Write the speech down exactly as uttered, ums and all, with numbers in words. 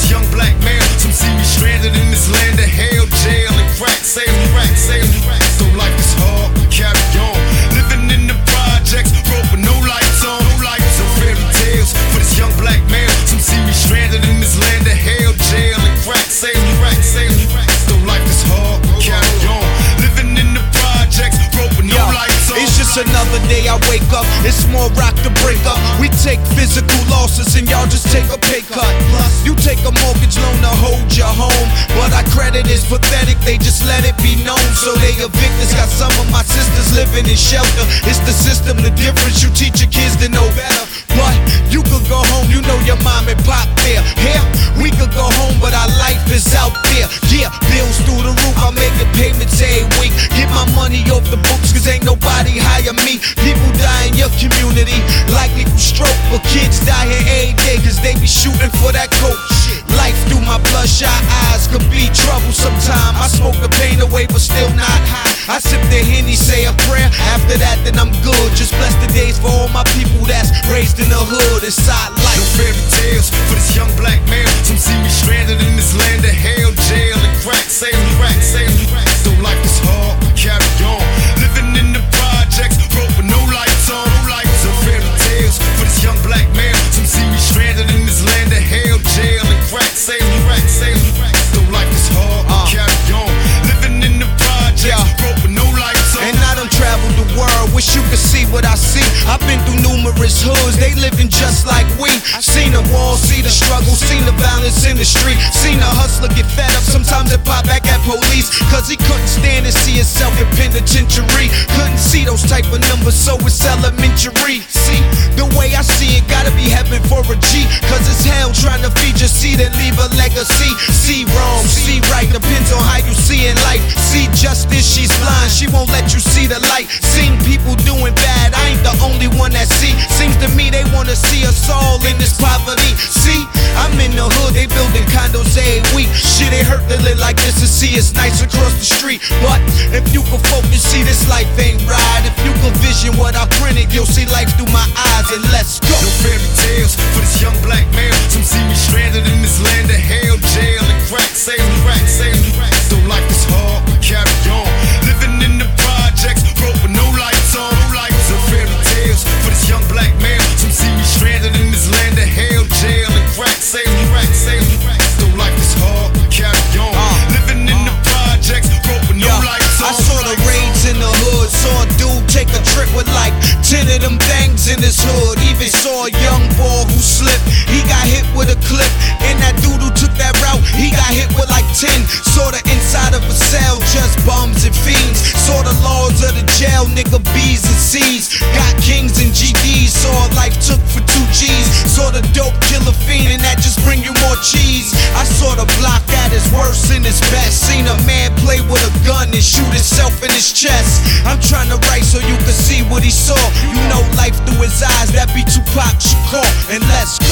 this young black male. Some see me stranded in this land of hell, jail and crack sales, crack sales. So life is hard, we carry on. Living in the projects, broke with no lights on, no lights on. Fairy tales for this young black male. Some see me stranded in this land of hell, jail and crack sales, crack sales. So life is hard, we carry on. Living in the projects, broke with no lights on. It's just another day I wake up. It's more rock to break up. We take physical losses and y'all just take a pay cut. You take a mortgage loan to hold your home, but our credit is pathetic. They just let it be known, so they evict us. Got some of my sisters living in shelter. It's the system, the difference. You teach your kids to know better, but you could go home. You know your mom and pop there. Here we could go home, but our life is out there. Yeah, bills through the roof. I'm making payments every week. Get my money off the books, cause ain't nobody hire me. People die in your community, likely from stroke, but kids die here every day cause they be shooting for that coke. Life through my bloodshot eyes could be trouble sometime. I smoke the pain away but still not high. I sip the Henny, say a prayer. After that then I'm good. Just bless the days for all my people that's raised in the hood inside life. No fairy tales for this young black male. Some see me stranded in this land of hell, jail and crack sales, crack sales. So life is hard, we carry on. Living in the projects, broke with no lights on, no lights on. Fairy tales for this young black male. Some see me stranded in this land of hell, jail and crack sales, crack sales. So life is hard, we carry on. Living in the projects, broke with no lights on. And I done traveled the world, wish you could see what I see. I've been through numerous hoods, they living just like we. Seen the wall, see the struggle, seen the violence in the street. Seen a hustler get fed up, sometimes they pop back at police, cause he couldn't stand to see himself in penitentiary. Couldn't see those type of numbers, so it's elementary. See, the way I see it, gotta be heaven for a G, cause it's hell trying to feed your seed and leave a legacy. See wrong, see right, depends on how you see in life. See justice, she's blind, she won't let you see the light. Seen people doing bad, I ain't the only one that see. Seems to me they wanna see us all in this poverty. See, I'm in the hood, they building condos every week. Shit, it hurt to live like this and see it's nice across the street. But if you can focus, see this life ain't right. If you can vision what I printed, you'll see life through my eyes, and let's go. No fairy tales for this young black male. Some see me stranded in this land of hell, jail and crack sales, crack sales. So life is hard, we carry on. Living in the projects, broke with no lights on, no lights on. Fairy tales for this young black male. Some see me stranded in this land of hell, jail and crack sales, crack sales. So life is hard, we carry on. Living in the projects, broke with no lights on. I saw the raids in the hood, saw a dude take a trip with like ten of them things in his hood. Even saw a young boy who slipped, he got hit with a clip. And that dude who took that route, he got hit with like ten. Saw the inside of a cell, just bums and fiends. Saw the laws of the jail, nigga B's and C's. Got kings and G Ds, saw life took for two G's. Saw the dope killer fiend, and that just bring you more cheese. I saw the block at his worst and his best. Seen a man play with a gun and shoot himself in his chest. I'm trying to write so you can see what he saw. You know life through his eyes, that be Tupac Shakur, and let's go.